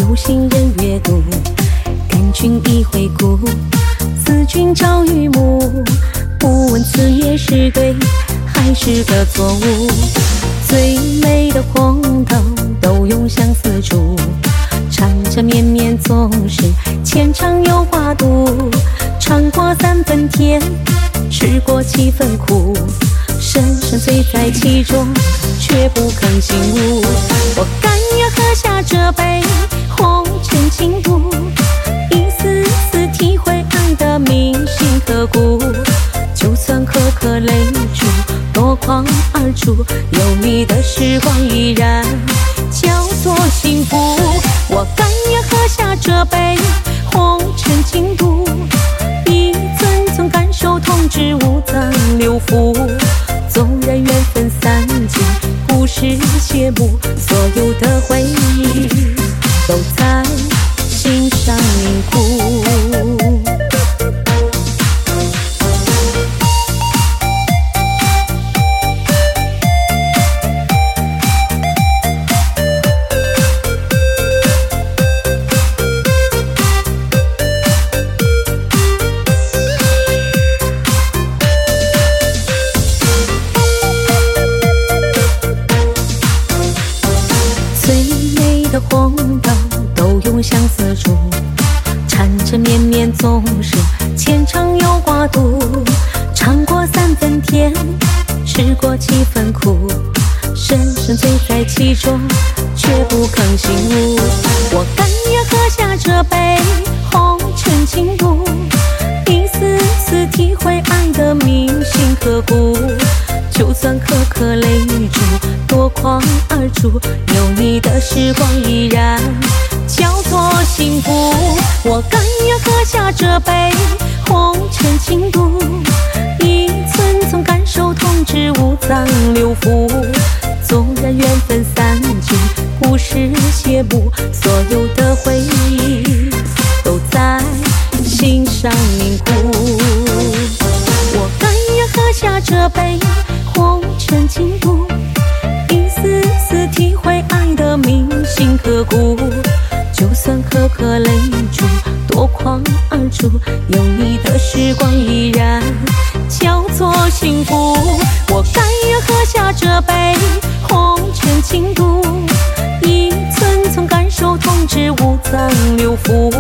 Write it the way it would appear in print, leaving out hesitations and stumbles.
有心人阅读，感君一回顾，思君朝与暮。不问此夜是对还是个错误，最美的红豆都用相思煮，缠着绵绵总是牵肠又挂肚。尝过3分甜，吃过7分苦，深深醉在其中，却不肯醒悟。我甘愿喝下这杯红尘情毒，一丝丝体会爱的铭心刻骨。就算颗颗泪珠夺眶而出，有你的时光依然叫做幸福。我甘愿喝下这杯红尘情毒，一寸寸感受痛至五脏六腑。纵然缘分散尽，故事谢幕，所有的回忆都在心上凝固。红豆都用相思煮，缠着绵绵总是牵肠又挂肚。尝过3分甜，吃过7分苦，深深醉在其中，却不肯醒悟。我甘愿喝下这杯红尘情毒，一丝丝体会爱的铭心刻骨。就算颗颗泪珠夺眶而出，有你的时光依然叫做幸福。我甘愿喝下这杯红尘情毒，一寸寸感受痛至五脏六腑。纵然缘分散尽，故事谢幕，所有的回忆都在心上凝固。我甘愿喝下这杯红尘情毒，一丝丝体会爱的铭心刻骨。就算颗颗泪珠夺眶而出，有你的时光依然叫做幸福。我甘愿喝下这杯红尘情毒，一寸寸感受痛至五脏六腑。